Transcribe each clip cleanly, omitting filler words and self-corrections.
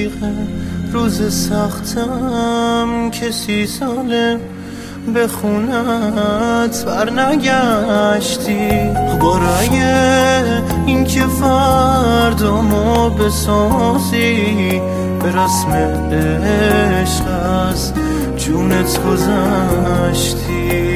رفیقه روز سختم که 30 ساله به خونت برنگشتی. برای این که فردامو بسازی به رسم عشق از جونت گذشتی.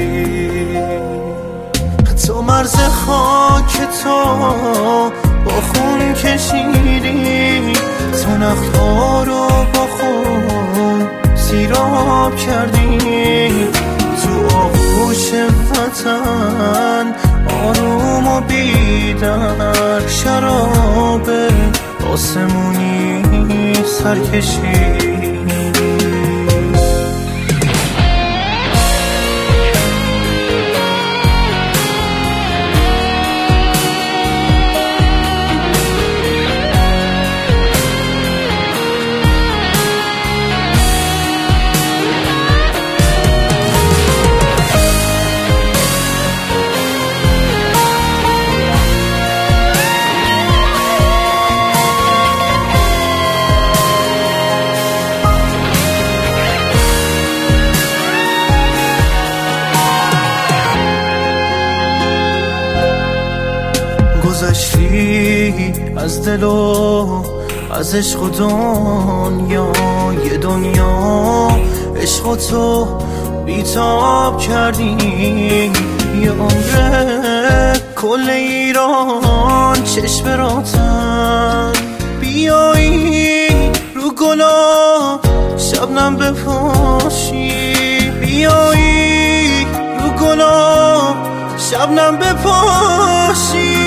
تو مرز خاک تو با خون کشیدی، تو نخل‌ها رو با خون سیراب کردی. تو آغوش وطن آروم و بیدر شراب آسمونی سر کشیدی. گذشتی از دل و از عشق و دنیا، یه دنیا عشق و تو بیتاب کردی. یه عمره کل ایران چشم راتن بیایی رو گلا شبنم بپاشی. بیایی رو گلا شبنم بپاشی.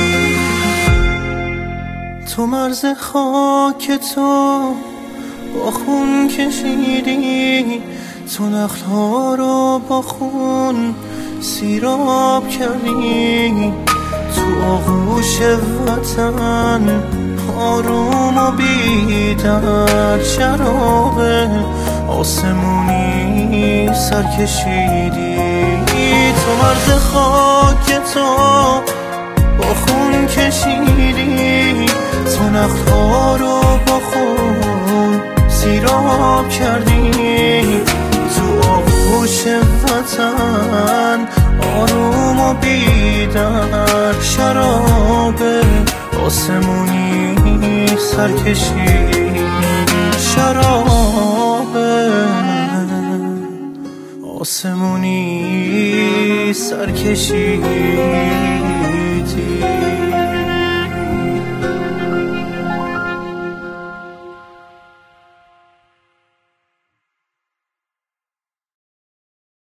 تو مرز خاک تو با خون کشیدی، تو نخل‌ها رو با خون سیراب کردی. تو آغوش وطن آروم و بیدر شراب آسمونی سر کشیدی. تو مرز خاک تو با خون کشیدی، تو نخل‌ها رو با خون سیراب کردی. تو آغوش وطن آروم و بیدر شراب آسمونی سر کشیدی. شراب آسمونی سر کشیدی.